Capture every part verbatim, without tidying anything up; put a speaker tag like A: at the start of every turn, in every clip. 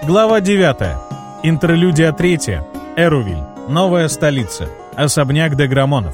A: Глава девятая. Интерлюдия третья. Эрувиль. Новая столица. Особняк де Грамонов.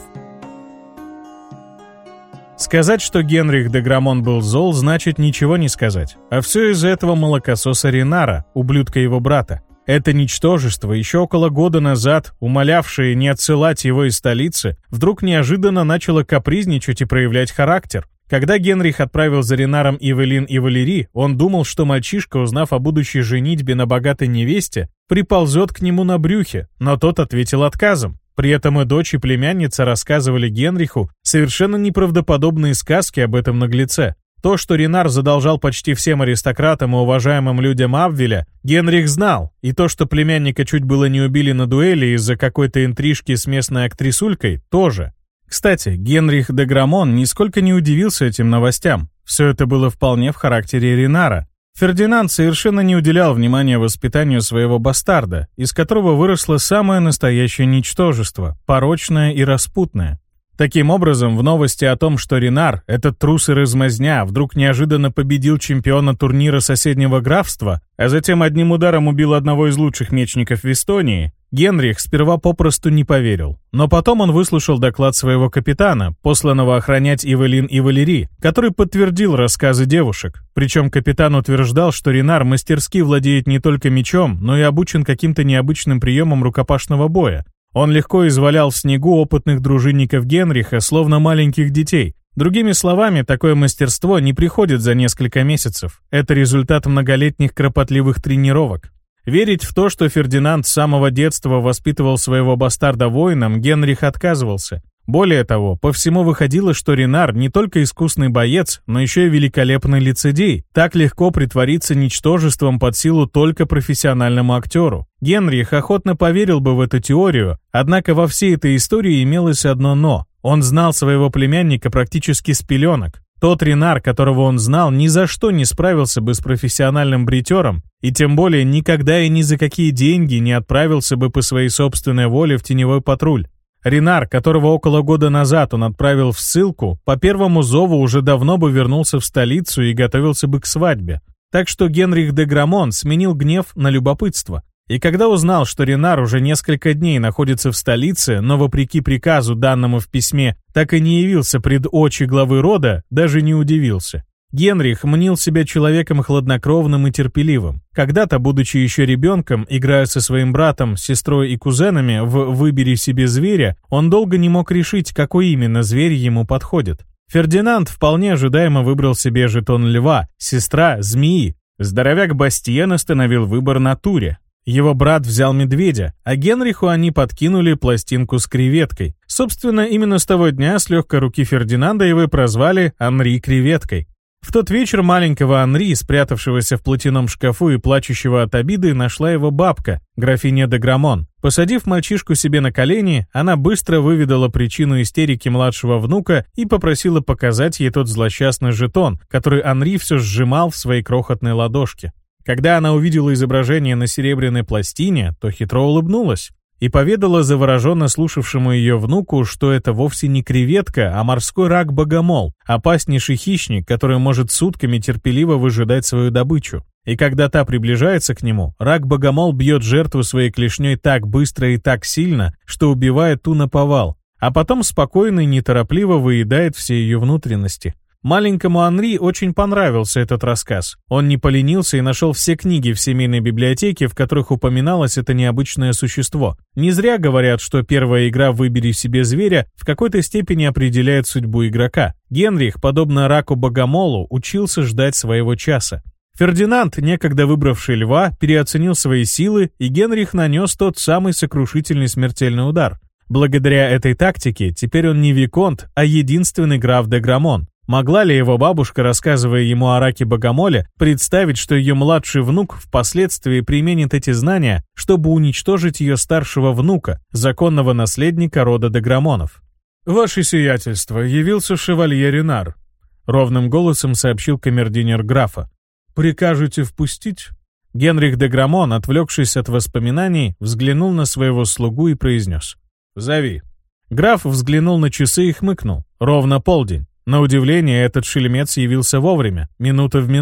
A: Сказать, что Генрих де Грамон был зол, значит ничего не сказать. А все из-за этого молокососа Ренара, ублюдка его брата. Это ничтожество, еще около года назад, умолявшее не отсылать его из столицы, вдруг неожиданно начало капризничать и проявлять характер. Когда Генрих отправил за Ренаром Ивелин и Валери, он думал, что мальчишка, узнав о будущей женитьбе на богатой невесте, приползет к нему на брюхе, но тот ответил отказом. При этом и дочь, и племянница рассказывали Генриху совершенно неправдоподобные сказки об этом наглеце. То, что Ренар задолжал почти всем аристократам и уважаемым людям Абвеля, Генрих знал, и то, что племянника чуть было не убили на дуэли из-за какой-то интрижки с местной актрисулькой, тоже. Кстати, Генрих де Грамон нисколько не удивился этим новостям. Все это было вполне в характере Ренара. Фердинанд совершенно не уделял внимания воспитанию своего бастарда, из которого выросло самое настоящее ничтожество, порочное и распутное. Таким образом, в новости о том, что Ренар, этот трус и размазня, вдруг неожиданно победил чемпиона турнира соседнего графства, а затем одним ударом убил одного из лучших мечников в Эстонии, Генрих сперва попросту не поверил. Но потом он выслушал доклад своего капитана, посланного охранять Ивелин и Валери, который подтвердил рассказы девушек. Причем капитан утверждал, что Ренар мастерски владеет не только мечом, но и обучен каким-то необычным приемам рукопашного боя. Он легко извалял в снегу опытных дружинников Генриха, словно маленьких детей. Другими словами, такое мастерство не приходит за несколько месяцев. Это результат многолетних кропотливых тренировок. Верить в то, что Фердинанд с самого детства воспитывал своего бастарда воином, Генрих отказывался. Более того, по всему выходило, что Ренар не только искусный боец, но еще и великолепный лицедей. Так легко притвориться ничтожеством под силу только профессиональному актеру. Генрих охотно поверил бы в эту теорию, однако во всей этой истории имелось одно «но». Он знал своего племянника практически с пеленок. Тот Ренар, которого он знал, ни за что не справился бы с профессиональным бритером, и тем более никогда и ни за какие деньги не отправился бы по своей собственной воле в теневой патруль. Ренар, которого около года назад он отправил в ссылку, по первому зову уже давно бы вернулся в столицу и готовился бы к свадьбе. Так что Генрих де Грамон сменил гнев на любопытство. И когда узнал, что Ренар уже несколько дней находится в столице, но вопреки приказу, данному в письме, так и не явился пред очи главы рода, даже не удивился. Генрих мнил себя человеком хладнокровным и терпеливым. Когда-то, будучи еще ребенком, играя со своим братом, сестрой и кузенами в «Выбери себе зверя», он долго не мог решить, какой именно зверь ему подходит. Фердинанд вполне ожидаемо выбрал себе жетон льва, сестра — змеи. Здоровяк Бастиен остановил выбор на туре. Его брат взял медведя, а Генриху они подкинули пластинку с креветкой. Собственно, именно с того дня с легкой руки Фердинанда его прозвали Анри Креветкой. В тот вечер маленького Анри, спрятавшегося в платяном шкафу и плачущего от обиды, нашла его бабка, графиня де Грамон. Посадив мальчишку себе на колени, она быстро выведала причину истерики младшего внука и попросила показать ей тот злосчастный жетон, который Анри все сжимал в своей крохотной ладошке. Когда она увидела изображение на серебряной пластине, то хитро улыбнулась и поведала завороженно слушавшему ее внуку, что это вовсе не креветка, а морской рак-богомол, опаснейший хищник, который может сутками терпеливо выжидать свою добычу. И когда та приближается к нему, рак-богомол бьет жертву своей клешней так быстро и так сильно, что убивает ту наповал, а потом спокойно и неторопливо выедает все ее внутренности. Маленькому Анри очень понравился этот рассказ. Он не поленился и нашел все книги в семейной библиотеке, в которых упоминалось это необычное существо. Не зря говорят, что первая игра «Выбери себе зверя» в какой-то степени определяет судьбу игрока. Генрих, подобно раку-богомолу, учился ждать своего часа. Фердинанд, некогда выбравший льва, переоценил свои силы, и Генрих нанес тот самый сокрушительный смертельный удар. Благодаря этой тактике теперь он не виконт, а единственный граф де Грамон. Могла ли его бабушка, рассказывая ему о раке-богомоле, представить, что ее младший внук впоследствии применит эти знания, чтобы уничтожить ее старшего внука, законного наследника рода де Грамонов? «Ваше сиятельство, явился шевалье Ренар», — ровным голосом сообщил камердинер графа. «Прикажете впустить?» Генрих де Грамон, отвлекшись от воспоминаний, взглянул на своего слугу и произнес: «Зови». Граф взглянул на часы и хмыкнул. Ровно полдень. На удивление, этот шельмец явился вовремя, минута в минуту.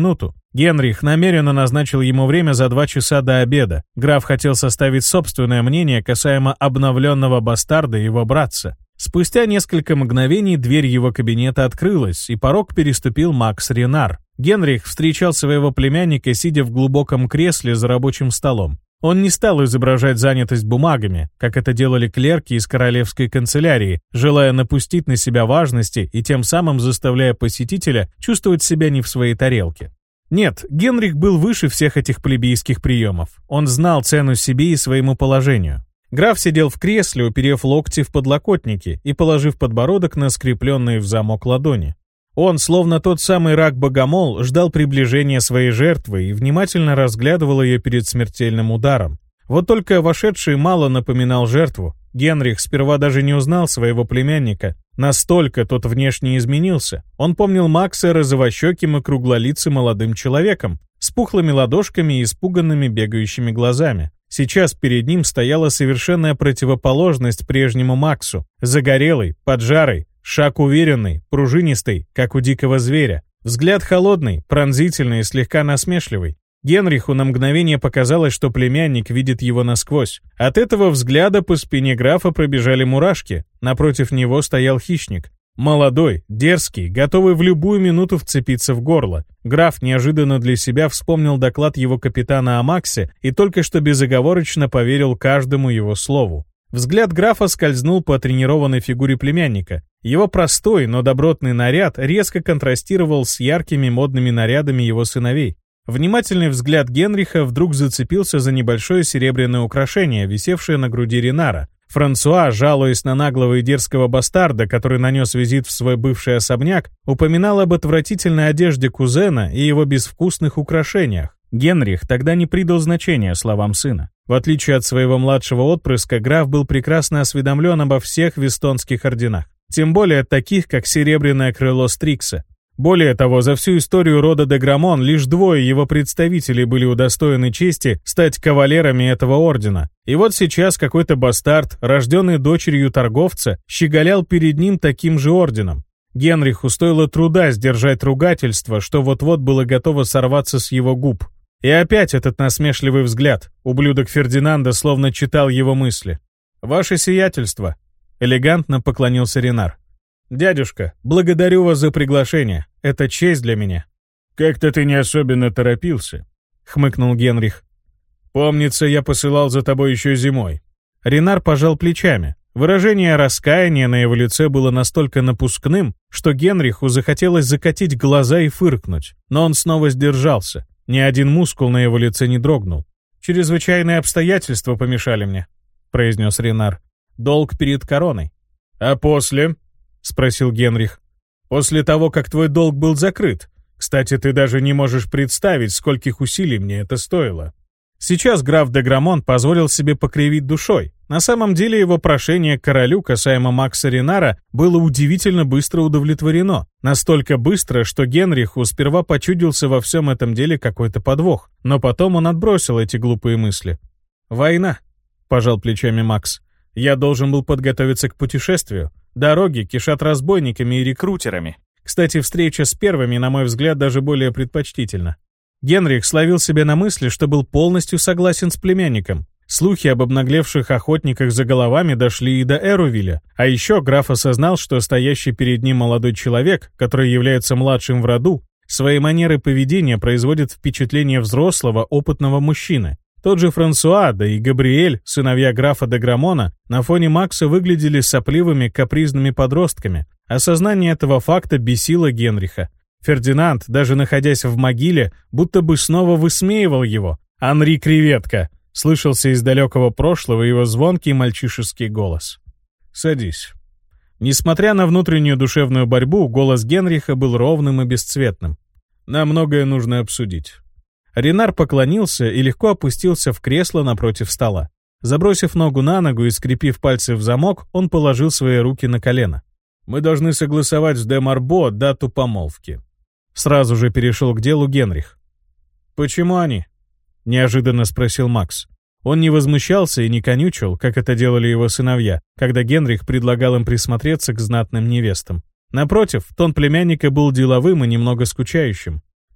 A: Генрих намеренно назначил ему время за два часа до обеда. Граф хотел составить собственное мнение касаемо обновленного бастарда и его братца. Спустя несколько мгновений дверь его кабинета открылась, и порог переступил Макс Ренар. Генрих встречал своего племянника, сидя в глубоком кресле за рабочим столом. Он не стал изображать занятость бумагами, как это делали клерки из королевской канцелярии, желая напустить на себя важности и тем самым заставляя посетителя чувствовать себя не в своей тарелке. Нет, Генрих был выше всех этих плебейских приемов. Он знал цену себе и своему положению. Граф сидел в кресле, уперев локти в подлокотники и положив подбородок на скрепленные в замок ладони. Он, словно тот самый рак-богомол, ждал приближения своей жертвы и внимательно разглядывал ее перед смертельным ударом. Вот только вошедший мало напоминал жертву. Генрих сперва даже не узнал своего племянника. Настолько тот внешне изменился. Он помнил Макса розовощеким и круглолицым молодым человеком, с пухлыми ладошками и испуганными бегающими глазами. Сейчас перед ним стояла совершенная противоположность прежнему Максу. Загорелый, поджарый, шаг уверенный, пружинистый, как у дикого зверя. Взгляд холодный, пронзительный и слегка насмешливый. Генриху на мгновение показалось, что племянник видит его насквозь. От этого взгляда по спине графа пробежали мурашки. Напротив него стоял хищник. Молодой, дерзкий, готовый в любую минуту вцепиться в горло. Граф неожиданно для себя вспомнил доклад его капитана о Максе и только что безоговорочно поверил каждому его слову. Взгляд графа скользнул по тренированной фигуре племянника. Его простой, но добротный наряд резко контрастировал с яркими модными нарядами его сыновей. Внимательный взгляд Генриха вдруг зацепился за небольшое серебряное украшение, висевшее на груди Ренара. Франсуа, жалуясь на наглого и дерзкого бастарда, который нанес визит в свой бывший особняк, упоминал об отвратительной одежде кузена и его безвкусных украшениях. Генрих тогда не придал значения словам сына. В отличие от своего младшего отпрыска, граф был прекрасно осведомлен обо всех вестонских орденах, тем более таких, как Серебряное крыло Стрикса. Более того, за всю историю рода де Грамон лишь двое его представителей были удостоены чести стать кавалерами этого ордена. И вот сейчас какой-то бастард, рожденный дочерью торговца, щеголял перед ним таким же орденом. Генриху стоило труда сдержать ругательство, что вот-вот было готово сорваться с его губ. И опять этот насмешливый взгляд. Ублюдок Фердинанда словно читал его мысли. «Ваше сиятельство», — элегантно поклонился Ренар. «Дядюшка, благодарю вас за приглашение. Это честь для меня». «Как-то ты не особенно торопился», — хмыкнул Генрих. «Помнится, я посылал за тобой еще зимой». Ренар пожал плечами. Выражение раскаяния на его лице было настолько напускным, что Генриху захотелось закатить глаза и фыркнуть. Но он снова сдержался. Ни один мускул на его лице не дрогнул. «Чрезвычайные обстоятельства помешали мне», — произнес Ренар. «Долг перед короной». «А после?» — спросил Генрих. «После того, как твой долг был закрыт. Кстати, ты даже не можешь представить, скольких усилий мне это стоило». Сейчас граф де Грамон позволил себе покривить душой. На самом деле его прошение к королю касаемо Макса Ренара было удивительно быстро удовлетворено. Настолько быстро, что Генриху сперва почудился во всем этом деле какой-то подвох. Но потом он отбросил эти глупые мысли. «Война», — пожал плечами Макс. «Я должен был подготовиться к путешествию. Дороги кишат разбойниками и рекрутерами. Кстати, встреча с первыми, на мой взгляд, даже более предпочтительна». Генрих словил себя на мысли, что был полностью согласен с племянником. Слухи об обнаглевших охотниках за головами дошли и до Эрувиля. А еще граф осознал, что стоящий перед ним молодой человек, который является младшим в роду, своей манерой поведения производит впечатление взрослого, опытного мужчины. Тот же Франсуа, да и Габриэль, сыновья графа де Грамона, на фоне Макса выглядели сопливыми, капризными подростками. Осознание этого факта бесило Генриха. Фердинанд, даже находясь в могиле, будто бы снова высмеивал его. «Анри Креветка!» — слышался из далекого прошлого его звонкий мальчишеский голос. «Садись». Несмотря на внутреннюю душевную борьбу, голос Генриха был ровным и бесцветным. «Нам многое нужно обсудить». Ренар поклонился и легко опустился в кресло напротив стола. Забросив ногу на ногу и скрепив пальцы в замок, он положил свои руки на колено. «Мы должны согласовать с де Марбо дату помолвки». Сразу же перешел к делу Генрих. «Почему они?» — неожиданно спросил Макс. Он не возмущался и не конючил, как это делали его сыновья, когда Генрих предлагал им присмотреться к знатным невестам. Напротив, тон племянника был деловым и немного скучающим.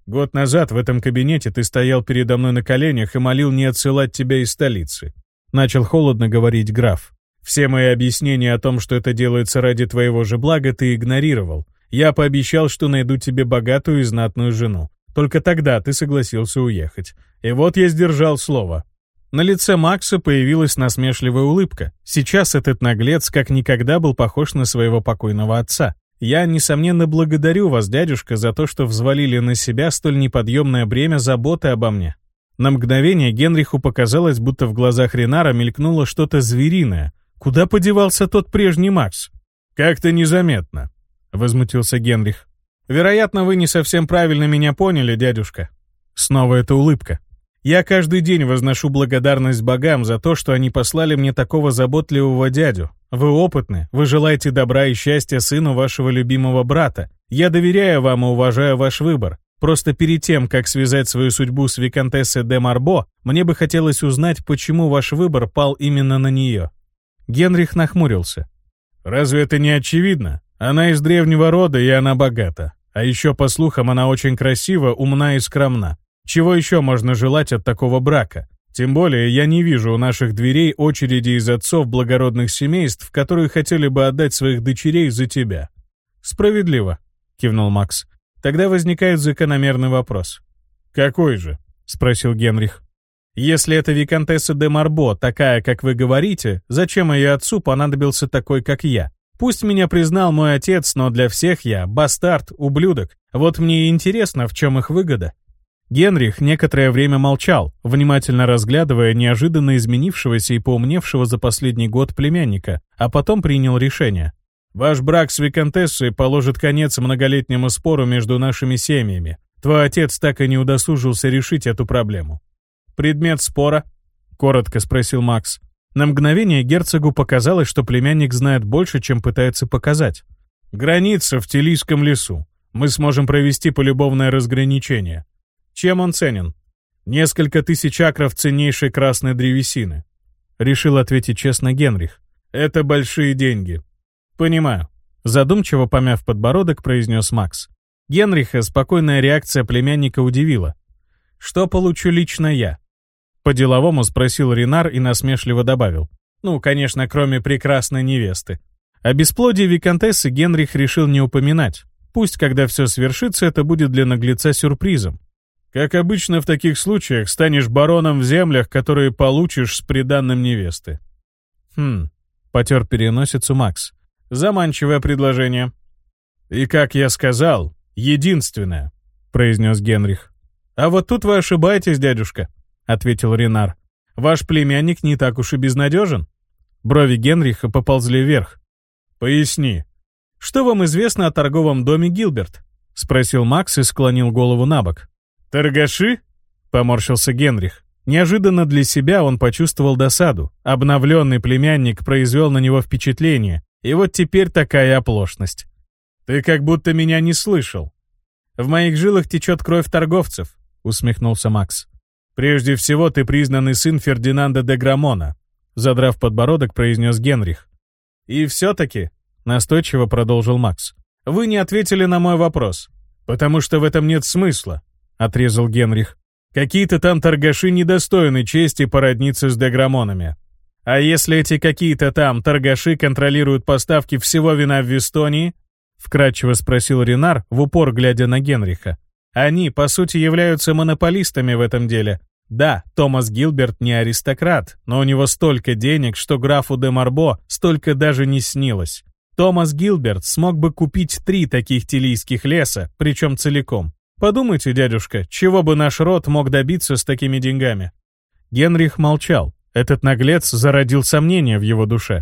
A: Год назад в этом кабинете ты стоял передо мной на коленях и молил не отсылать тебя из столицы. Начал холодно говорить граф. Все мои объяснения о том, что это делается ради твоего же блага, ты игнорировал. Я пообещал, что найду тебе богатую и знатную жену. Только тогда ты согласился уехать. И вот я сдержал слово. На лице Макса появилась насмешливая улыбка. Сейчас этот наглец как никогда был похож на своего покойного отца. Я, несомненно, благодарю вас, дядюшка, за то, что взвалили на себя столь неподъемное бремя заботы обо мне. На мгновение Генриху показалось, будто в глазах Ренара мелькнуло что-то звериное. Куда подевался тот прежний Макс? «Как-то незаметно», — возмутился Генрих. «Вероятно, вы не совсем правильно меня поняли, дядюшка». Снова эта улыбка. «Я каждый день возношу благодарность богам за то, что они послали мне такого заботливого дядю. Вы опытны, вы желаете добра и счастья сыну вашего любимого брата. Я доверяю вам и уважаю ваш выбор. Просто перед тем, как связать свою судьбу с виконтессой де Марбо, мне бы хотелось узнать, почему ваш выбор пал именно на нее». Генрих нахмурился. «Разве это не очевидно? Она из древнего рода, и она богата. А еще, по слухам, она очень красива, умна и скромна. Чего еще можно желать от такого брака? Тем более, я не вижу у наших дверей очереди из отцов благородных семейств, которые хотели бы отдать своих дочерей за тебя». «Справедливо», — кивнул Макс. «Тогда возникает закономерный вопрос». «Какой же?» — спросил Генрих. «Если это виконтесса де Марбо, такая, как вы говорите, зачем ее отцу понадобился такой, как я? Пусть меня признал мой отец, но для всех я бастард, ублюдок. Вот мне и интересно, в чем их выгода». Генрих некоторое время молчал, внимательно разглядывая неожиданно изменившегося и поумневшего за последний год племянника, а потом принял решение. «Ваш брак с виконтессой положит конец многолетнему спору между нашими семьями. Твой отец так и не удосужился решить эту проблему». «Предмет спора?» — коротко спросил Макс. На мгновение герцогу показалось, что племянник знает больше, чем пытается показать. «Граница в Телийском лесу. Мы сможем провести полюбовное разграничение». «Чем он ценен?» «Несколько тысяч акров ценнейшей красной древесины», — решил ответить честно Генрих. «Это большие деньги». «Понимаю», — задумчиво помяв подбородок, произнес Макс. Генриха спокойная реакция племянника удивила. «Что получу лично я?» По-деловому спросил Ренар и насмешливо добавил. «Ну, конечно, кроме прекрасной невесты». О бесплодии виконтессы Генрих решил не упоминать. Пусть, когда все свершится, это будет для наглеца сюрпризом. «Как обычно в таких случаях, станешь бароном в землях, которые получишь с приданным невесты». «Хм», — потер переносицу Макс. «Заманчивое предложение». «И, как я сказал, единственное», — произнес Генрих. «А вот тут вы ошибаетесь, дядюшка», — ответил Ренар. «Ваш племянник не так уж и безнадежен». Брови Генриха поползли вверх. «Поясни». «Что вам известно о торговом доме Гилберт?» — спросил Макс и склонил голову на бок. «Торгаши?» — поморщился Генрих. Неожиданно для себя он почувствовал досаду. Обновленный племянник произвел на него впечатление, и вот теперь такая оплошность. «Ты как будто меня не слышал». «В моих жилах течет кровь торговцев», — усмехнулся Макс. «Прежде всего ты признанный сын Фердинанда де Грамона», — задрав подбородок, произнес Генрих. «И все-таки», — настойчиво продолжил Макс, — «вы не ответили на мой вопрос, потому что в этом нет смысла», — отрезал Генрих. «Какие-то там торгаши недостойны чести породниться с де Грамонами. А если эти какие-то там торгаши контролируют поставки всего вина в Вестонии?» — вкратчиво спросил Ренар, в упор глядя на Генриха. «Они, по сути, являются монополистами в этом деле. Да, Томас Гилберт не аристократ, но у него столько денег, что графу де Марбо столько даже не снилось. Томас Гилберт смог бы купить три таких телийских леса, причем целиком. Подумайте, дядюшка, чего бы наш род мог добиться с такими деньгами?» Генрих молчал. Этот наглец зародил сомнения в его душе.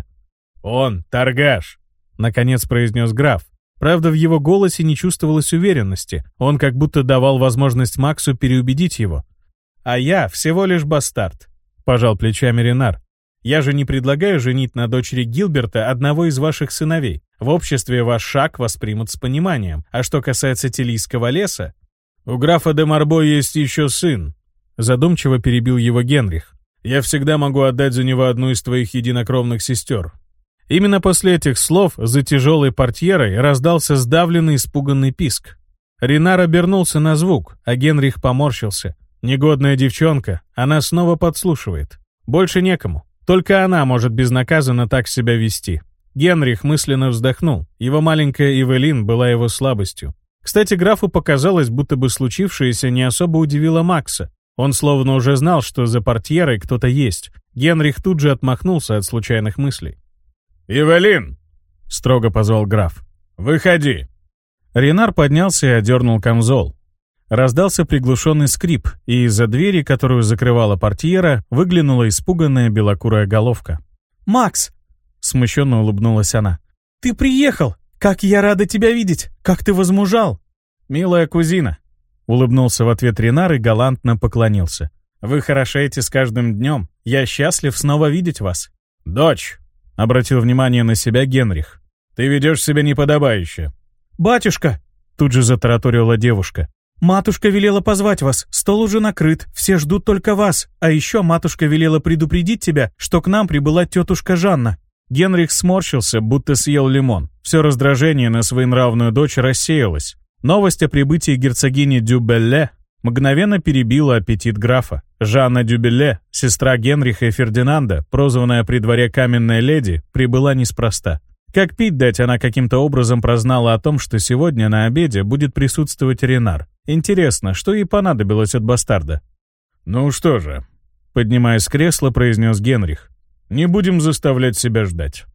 A: «Он торгаш», — наконец произнес граф. Правда, в его голосе не чувствовалось уверенности. Он как будто давал возможность Максу переубедить его. «А я всего лишь бастард», — пожал плечами Ренар. «Я же не предлагаю женить на дочери Гилберта одного из ваших сыновей. В обществе ваш шаг воспримут с пониманием. А что касается Телийского леса...» «У графа де Марбо есть еще сын», — задумчиво перебил его Генрих. «Я всегда могу отдать за него одну из твоих единокровных сестер». Именно после этих слов за тяжелой портьерой раздался сдавленный испуганный писк. Ренар обернулся на звук, а Генрих поморщился. Негодная девчонка, она снова подслушивает. Больше некому. Только она может безнаказанно так себя вести. Генрих мысленно вздохнул. Его маленькая Эвелин была его слабостью. Кстати, графу показалось, будто бы случившееся не особо удивило Макса. Он словно уже знал, что за портьерой кто-то есть. Генрих тут же отмахнулся от случайных мыслей. «Эвелин!» — строго позвал граф. «Выходи!» Ренар поднялся и одернул камзол. Раздался приглушенный скрип, и из-за двери, которую закрывала портьера, выглянула испуганная белокурая головка.
B: «Макс!» — смущенно улыбнулась она. «Ты приехал! Как я рада тебя видеть! Как ты возмужал!»
A: «Милая кузина!» — улыбнулся в ответ Ренар и галантно поклонился. «Вы хорошеете с каждым днем. Я счастлив снова видеть вас». «Дочь!» — обратил внимание на себя Генрих. «Ты ведешь себя неподобающе».
B: «Батюшка!»
A: — тут же затараторила девушка.
B: «Матушка велела позвать вас, стол уже накрыт, все ждут только вас. А еще матушка велела предупредить тебя, что к нам прибыла тетушка Жанна».
A: Генрих сморщился, будто съел лимон. Все раздражение на своенравную дочь рассеялось. Новость о прибытии герцогини Дюбелле мгновенно перебила аппетит графа. Жанна Дюбелле, сестра Генриха и Фердинанда, прозванная при дворе «Каменная леди», прибыла неспроста. Как пить дать, она каким-то образом прознала о том, что сегодня на обеде будет присутствовать Ренар. Интересно, что ей понадобилось от бастарда? «Ну что же», — поднимаясь с кресла, произнес Генрих, — «не будем заставлять себя ждать».